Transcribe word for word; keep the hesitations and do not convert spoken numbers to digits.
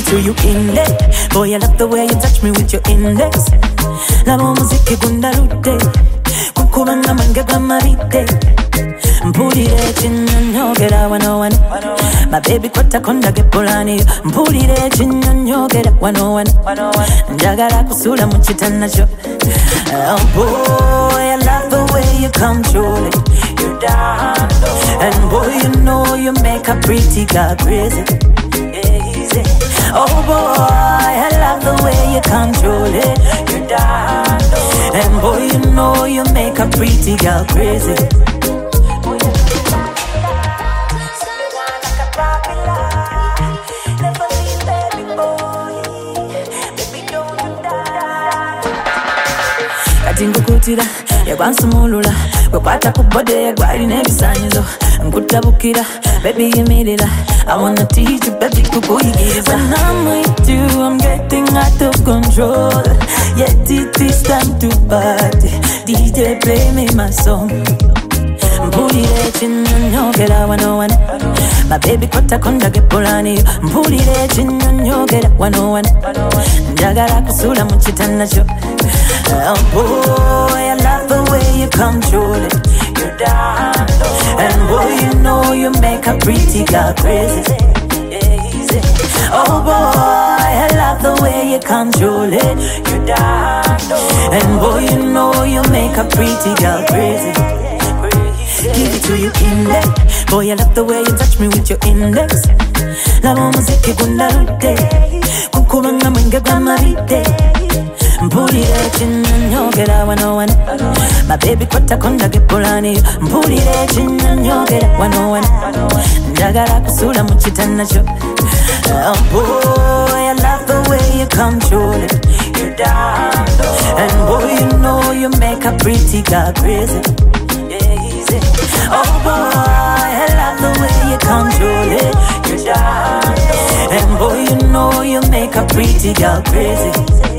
to you in there. Boy, I love the way you touch me with your index. Labo muziki gundalude, kukubanga mange gwamaride. Mpulire chinyonyogera wano wano. My baby kwata konda gepolani. Mpulire chinyonyogera wano wano. Njagala kusula muchitana cho. Oh boy, I love the way you control it. You down low. And boy, you know you make a pretty girl crazy. Easy. Oh boy, I love the way you control it. You down low. And boy, you know you make a pretty girl crazy. Ngukutira yakwansumulula kwekwata kubode yagwalina ebisanyizo nkutabukira baby yimirira I wanna teach you baby kukuyigiriza. When I'm with you I'm getting out of control. Yet it is time to party. D J play me my song. Mpulire chinyonyogera wano wano. My baby kwata konda gepolani. Mpulire chinyonyogera wano wano. Njagala kusula muchitana cho. Oh boy, I love the way you control it. You down low. And boy, you know you make a pretty girl crazy. Easy. Oh boy, I love the way you control it. You down low. And boy, you know you make a pretty girl crazy. Give it to you in there. Boy, I love the way you touch me with your index. Labo muziki gundalude, kukubanga mwenge gwamaride. Mpulire chinyonyogera wano wano. My baby kwata konda gepolani. Mpulire chinyonyogera wano wano. Njagala kusula muchitana cho. Oh boy, I love the way you control it. You down low. And boy, you know you make a pretty girl crazy. Easy. Oh boy, I love the way you control it. You down low. And boy, you know you make a pretty girl crazy.